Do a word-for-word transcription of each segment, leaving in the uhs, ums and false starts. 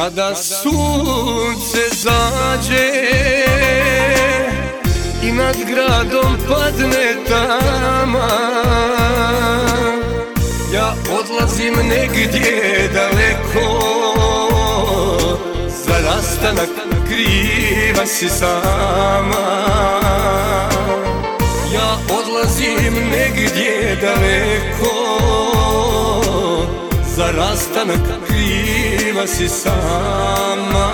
Kada sunce zađe i nad gradom padne tama, ja odlazim negdje daleko, za rastanak kriva si sama. Ja odlazim negdje daleko, za rastanak kriva si sama.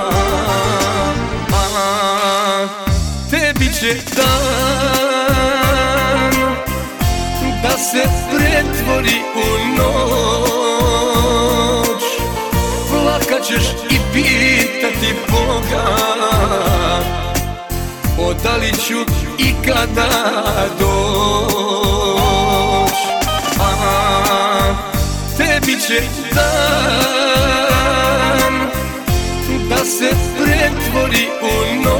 A tebi će dan da se pretvori u noć, plakat ćeš i pitati Boga, o da li ću ikada doć. A tebi će dan da se pretvori u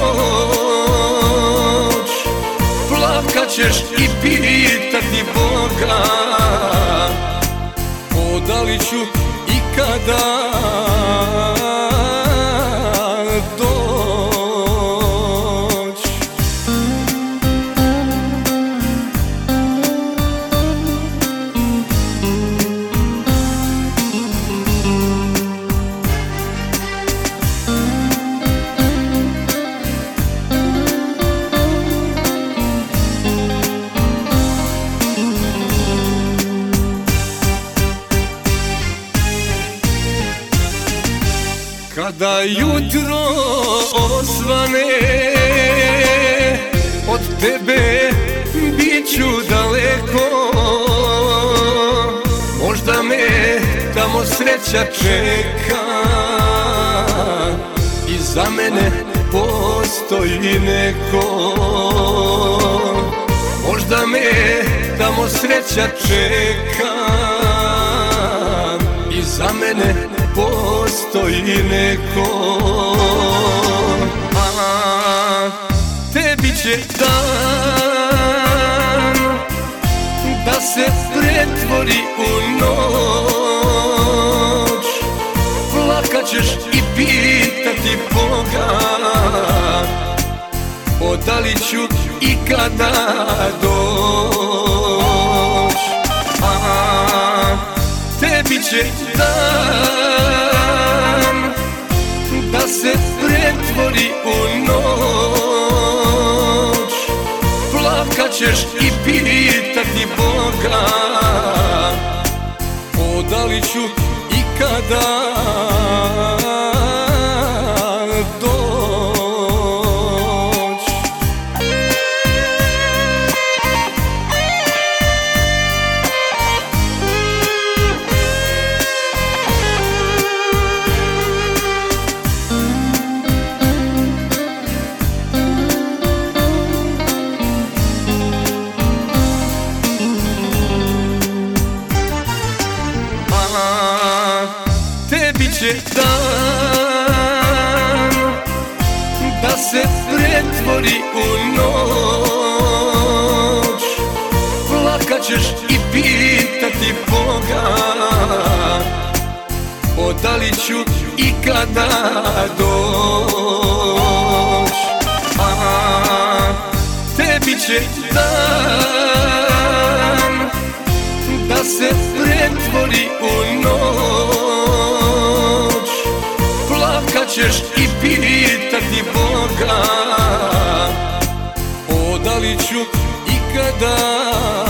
noć, plakat ćeš i pitati Boga, o da li ću ikada doć. Kada jutro osvane, od tebe bit ću daleko, možda me tamo sreća čeka i za mene postoji neko. Možda me tamo sreća čeka i za mene postoji neko. A tebi će dan da se pretvori u noć, plakat ćeš i pitati Boga, o da li ću ikada doć. A tebi će dan da se pretvori u noć, plakat ćeš i pitati Boga, o da li ću ikada doć. Tebi će dan da se pretvori u noć, plakat ćeš i pitati Boga, o da li ću ikada doć. A tebi će dan da se pretvori u noć, plakat ćeš i pitati Boga, o da li ću ikada